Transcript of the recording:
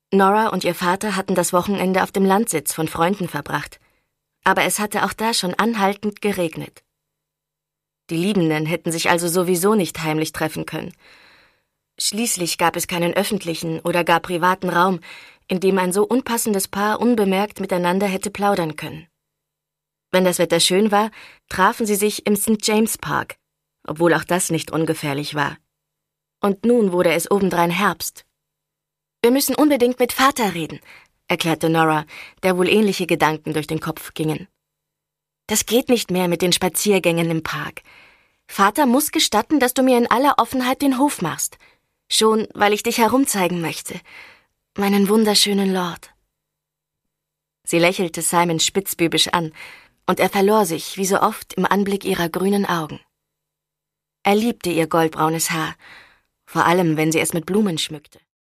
Nora und ihr Vater hatten das Wochenende auf dem Landsitz von Freunden verbracht. Aber es hatte auch da schon anhaltend geregnet. Die Liebenden hätten sich also sowieso nicht heimlich treffen können. Schließlich gab es keinen öffentlichen oder gar privaten Raum, in dem ein so unpassendes Paar unbemerkt miteinander hätte plaudern können. Wenn das Wetter schön war, trafen sie sich im St. James Park, obwohl auch das nicht ungefährlich war. Und nun wurde es obendrein Herbst. »Wir müssen unbedingt mit Vater reden«, erklärte Nora, der wohl ähnliche Gedanken durch den Kopf gingen. »Das geht nicht mehr mit den Spaziergängen im Park. Vater muss gestatten, dass du mir in aller Offenheit den Hof machst. Schon, weil ich dich herumzeigen möchte. Meinen wunderschönen Lord.« Sie lächelte Simon spitzbübisch an, und er verlor sich, wie so oft, im Anblick ihrer grünen Augen. Er liebte ihr goldbraunes Haar, vor allem, wenn sie es mit Blumen schmückte.